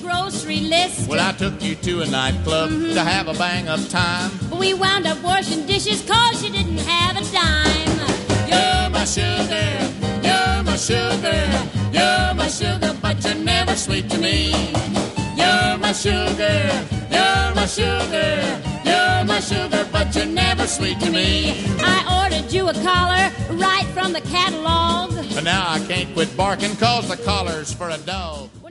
grocery list. Well, I took you to a nightclub to have a bang-up time. We wound up washing dishes 'cause you didn't have a dime. You're my sugar, you're my sugar, you're my sugar, but you're never sweet to me. You're my sugar, you're my sugar, you're my sugar, but you're never sweet to me. I ordered you a collar right from the catalog. But now I can't quit barking 'cause the collar's for a dog.